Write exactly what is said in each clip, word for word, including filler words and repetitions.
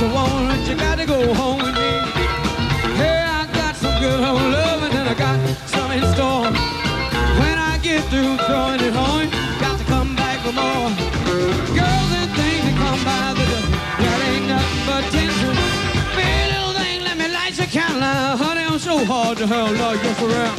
you want it, you gotta go home with me. Hey, I got some good old loving and I got some in store. When I get through throwing it on, got to come back for more. Girls and things that come by the door, that ain't nothing but tension. Big little thing, let me light your candle. Honey, I'm so hard to hell, Lord, just around.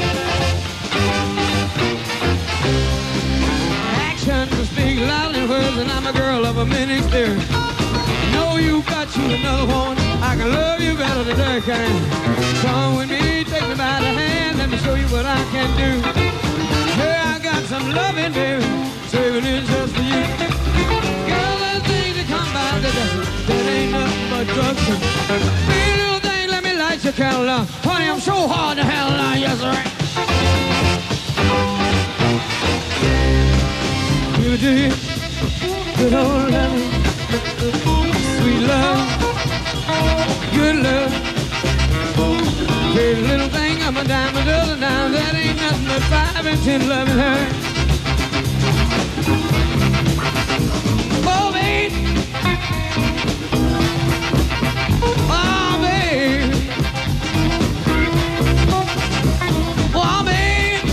Actions speak loud in words, and I'm a girl of a many experience. Know you got you another one. I can love you better than I can. Come with me, take me by the hand, let me show you what I can do. Hey, I got some loving, baby, saving it just for you. Girl, there's things that come by that, that ain't nothing but drugs. Big little thing, let me light your candle now. Honey, I'm so hard to hell now, yes, sir. Beauty, good old love, sweet love, good love. Pretty little thing, I'm a dime a dozen now. That ain't nothing but five and ten loving her. Oh, babe. Oh, babe. Oh, babe.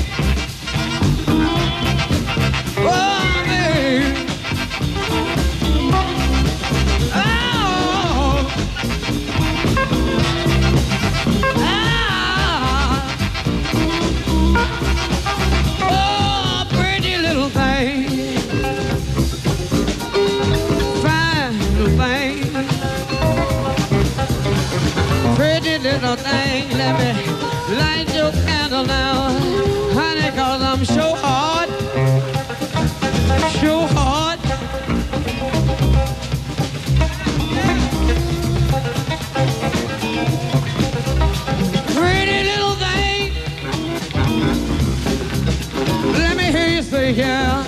Oh. Little thing, let me light your candle now, honey, cause I'm so hard, so hard. Pretty little thing, let me hear you say yeah.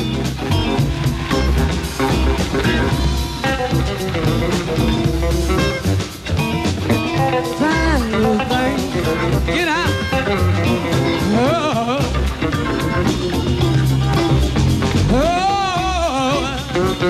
Get out. Oh. Oh.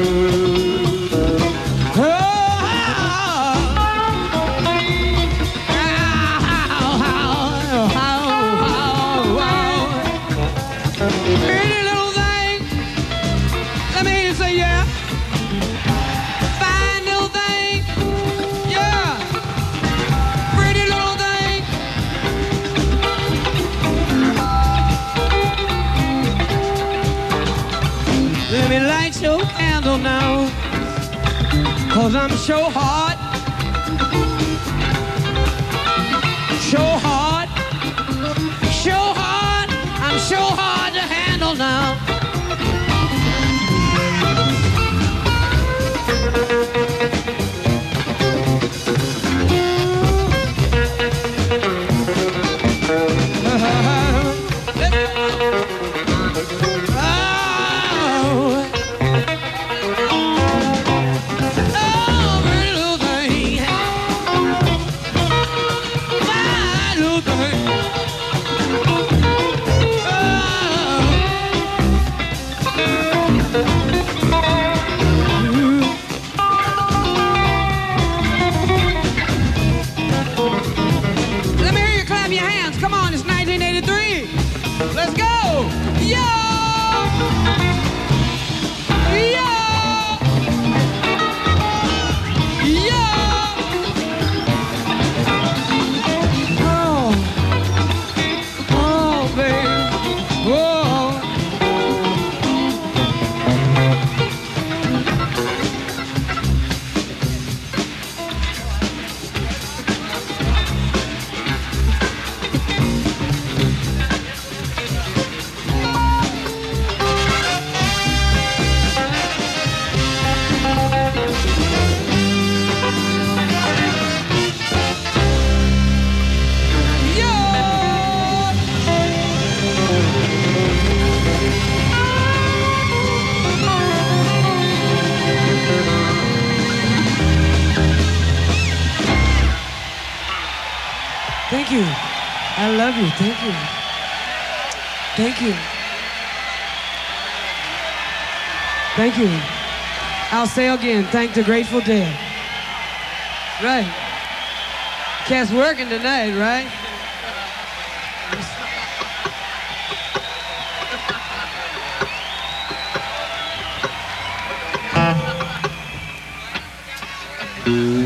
Pretty little thing. Let me hear you say yeah. Fine little thing. Yeah. Pretty little thing. Let me light your candle now, cause I'm so hot, so hot, so hot, I'm so hard to handle now. Thank you. I love you. Thank you. Thank you. Thank you. I'll say again, thank the Grateful Dead. Right. Cat's working tonight, right? Mm-hmm.